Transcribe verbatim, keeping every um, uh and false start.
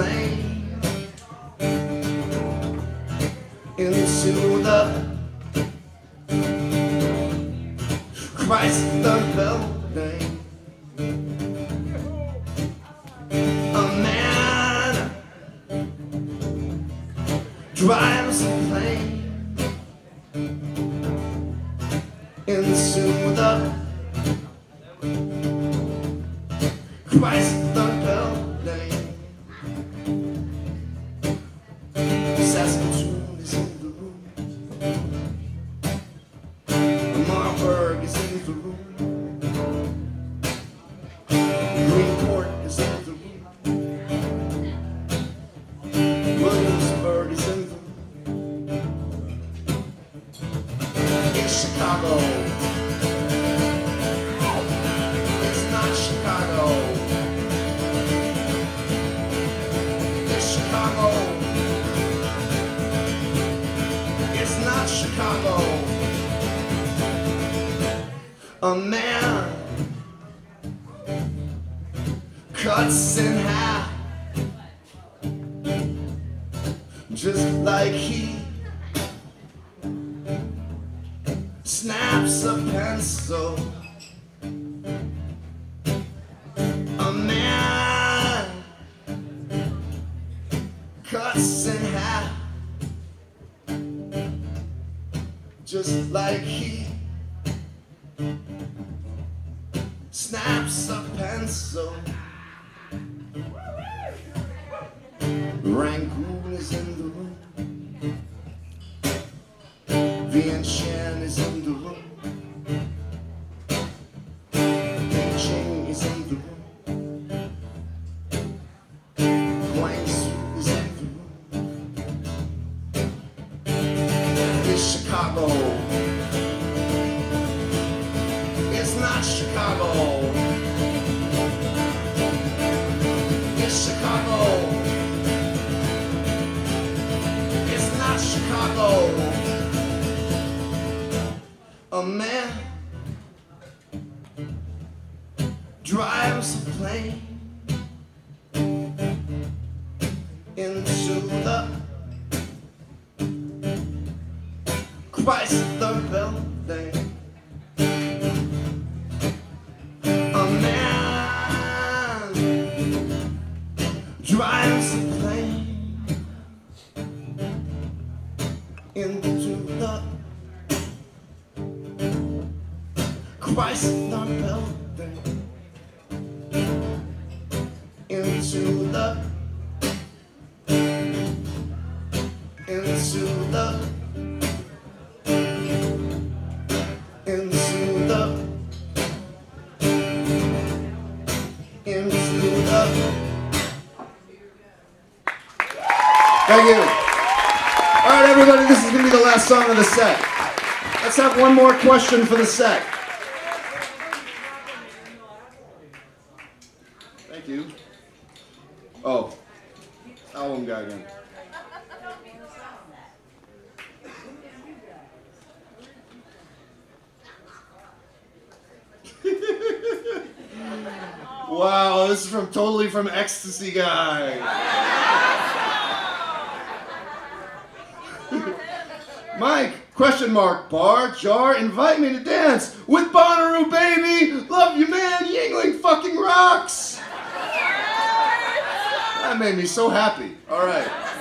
plane into the Chrysler Building. A man drives a plane into the Chrysler Building. Saskatoon is in the room. Marburg is in the room. Greenport is in the room. Williamsburg is in the room. In Chicago, it's not Chicago. It's Chicago. It's not Chicago. A man cuts in half, just like he snaps a pencil. A man cuts in half, just like he snaps a pencil. Rangoon is in the room. Vientiane is in the room. Beijing is in the room. Guangzhou is in the room. It's Chicago. It's not Chicago. It's Chicago. It's not Chicago. A man drives a plane into the Chrysler Building. Drives a plane into the Chrysler Building. Into the Into the Into the Into the Thank you. All right, everybody, this is going to be the last song of the set. Let's have one more question for the set. Thank you. Oh, album guy again. Wow, this is from totally from Ecstasy Guy. Mike, question mark, bar, jar, invite me to dance with Bonnaroo, baby. Love you, man. Yingling fucking rocks. That made me so happy. All right.